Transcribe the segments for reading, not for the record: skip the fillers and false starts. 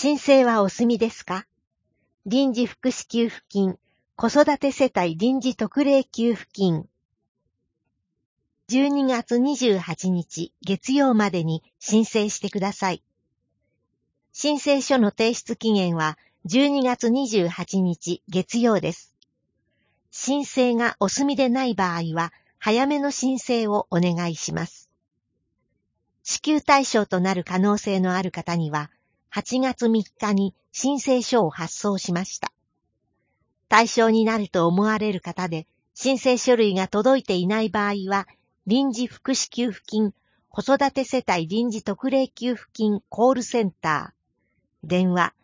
申請はお済みですか？臨時福祉給付金、子育て世帯臨時特例給付金。12月28日月曜までに申請してください。申請書の提出期限は12月28日月曜です。申請がお済みでない場合は、早めの申請をお願いします。支給対象となる可能性のある方には、8月3日に申請書を発送しました。対象になると思われる方で、申請書類が届いていない場合は、臨時福祉給付金、子育て世帯臨時特例給付金コールセンター、電話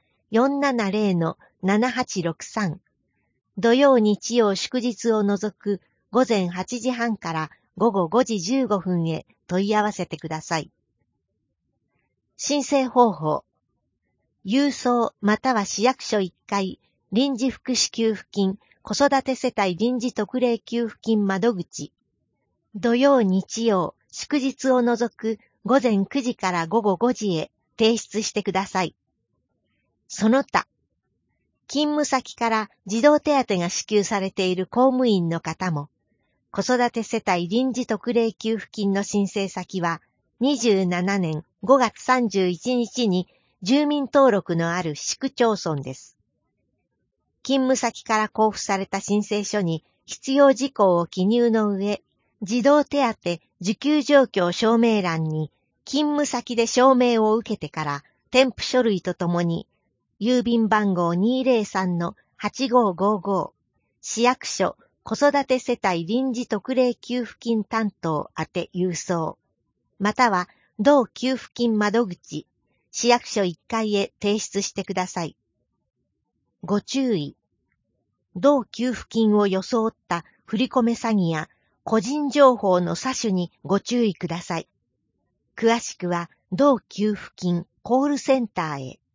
470-7863、土曜日曜祝日を除く午前8時半から午後5時15分へ問い合わせてください。申請方法。郵送または市役所1階臨時福祉給付金子育て世帯臨時特例給付金窓口。土曜日曜祝日を除く午前9時から午後5時へ提出してください。その他。勤務先から児童手当が支給されている公務員の方も、子育て世帯臨時特例給付金の申請先は、27年5月31日に住民登録のある市区町村です。勤務先から交付された申請書に必要事項を記入の上、児童手当受給状況証明欄に勤務先で証明を受けてから添付書類とともに、郵便番号 203-8555 市役所子育て世帯臨時特例給付金担当宛て郵送、または同給付金窓口市役所1階へ提出してください。ご注意。同給付金を装った振込詐欺や個人情報の詐取にご注意ください。詳しくは同給付金コールセンターへ。